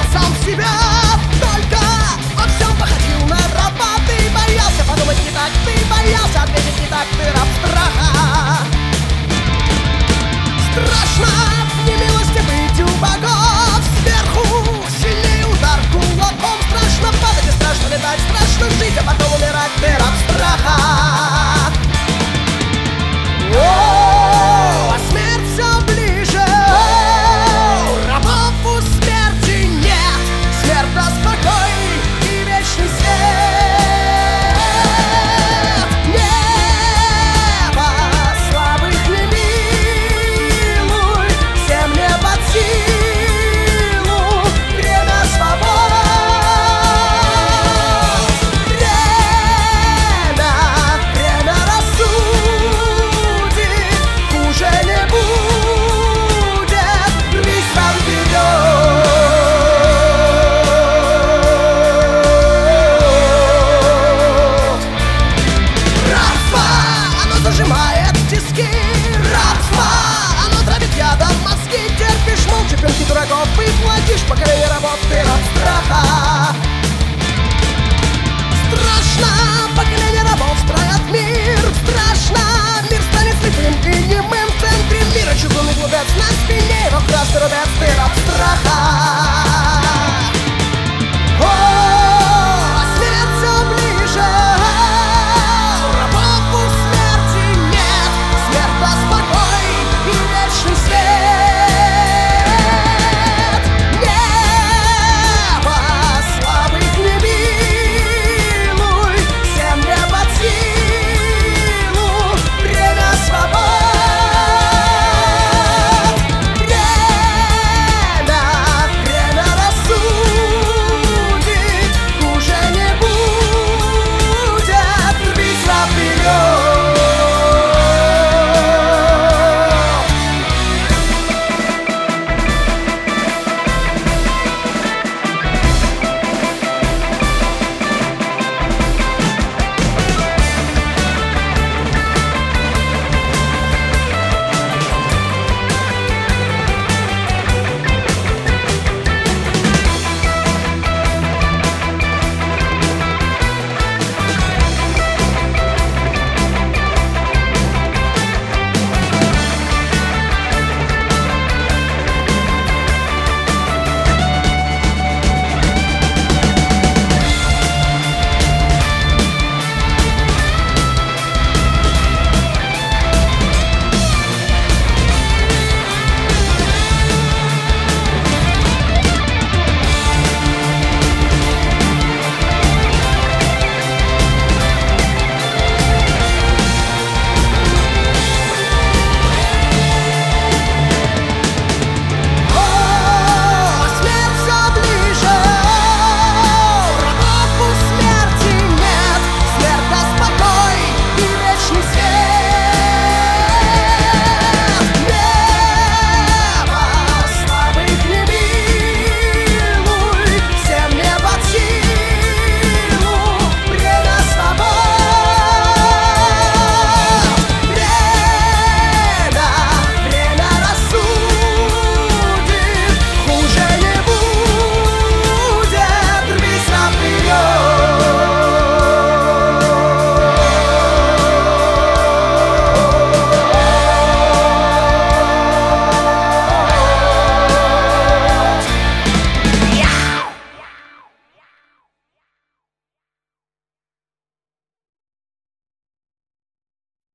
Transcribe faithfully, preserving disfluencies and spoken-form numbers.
сам себя. Только во всем походил на раба. Ты боялся подумать не так, ты боялся ответить не так, ты раб страха. Страшно в немилости быть у богов. Сверху сильнее удар кулаком. Страшно падать и страшно летать, страшно жить, а потом умирать, ты раб страха. О, а смерть все ближе. О, рабов у смерти нет. Смерть даст покой и вечный свет. Небо слабых не милуй, всем не под силу время свобод. Время, время рассудит, хуже не будет, рвись сам вперед. Рабство, оно зажимает тиски. Рабство, оно травит ядом мозги. Терпишь молча пинки дураков и платишь поколение рабов, ты раб страха. Страшно, поколение рабов строят мир. Страшно, мир станет слепым и немым. В центре мира чугунный глупец нас